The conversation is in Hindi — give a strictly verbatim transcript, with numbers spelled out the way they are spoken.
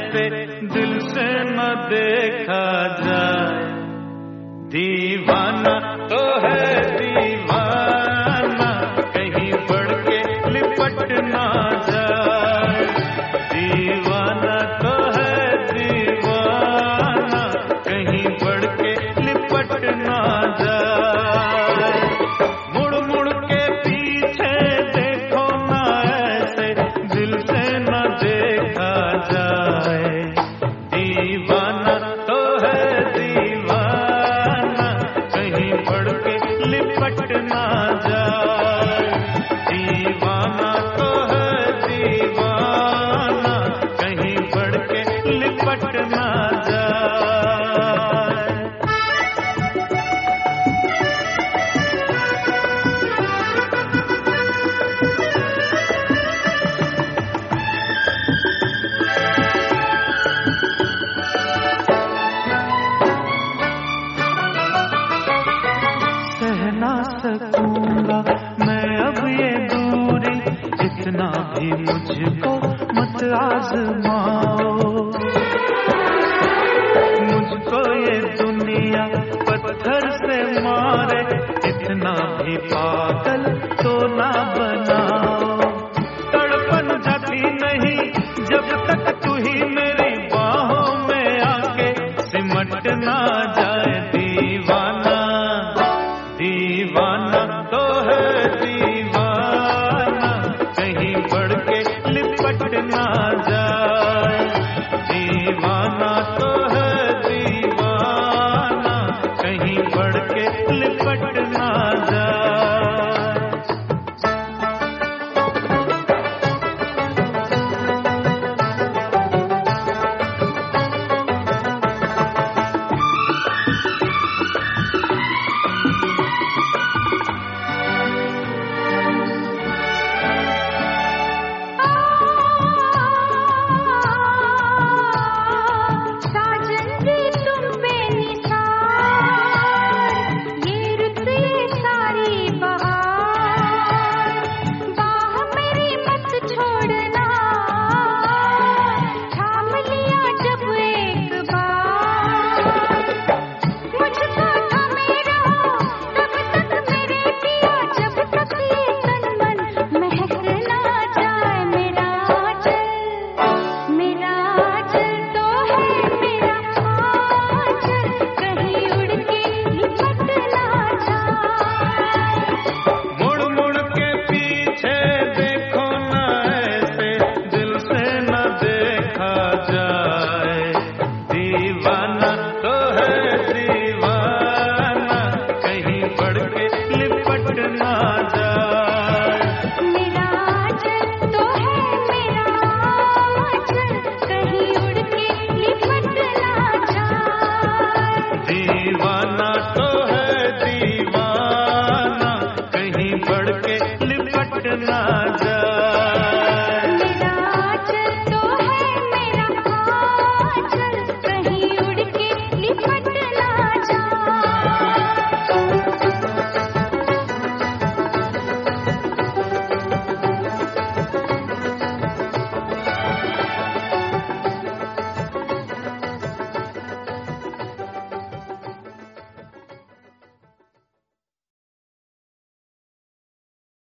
ऐसे दिल से न देखा जाए। दीवाना तो है दीवाना, कहीं बढ़ के लिपट ना जाए। दीवाना तो है दीवाना, कहीं बढ़ के लिपट ना जाए। मुड़ मुड़ के पीछे देखो ना, ऐसे दिल से न देखा जाए। दीवाना तो है दीवाना, कहीं बढ़ के लिपट ना जाए। दीवाना तो है दीवाना, कहीं बढ़ के लिपट ना जाए। सह ना सकूंगा मैं अब ये दूरी, इतना भी मुझको मत आज़मा।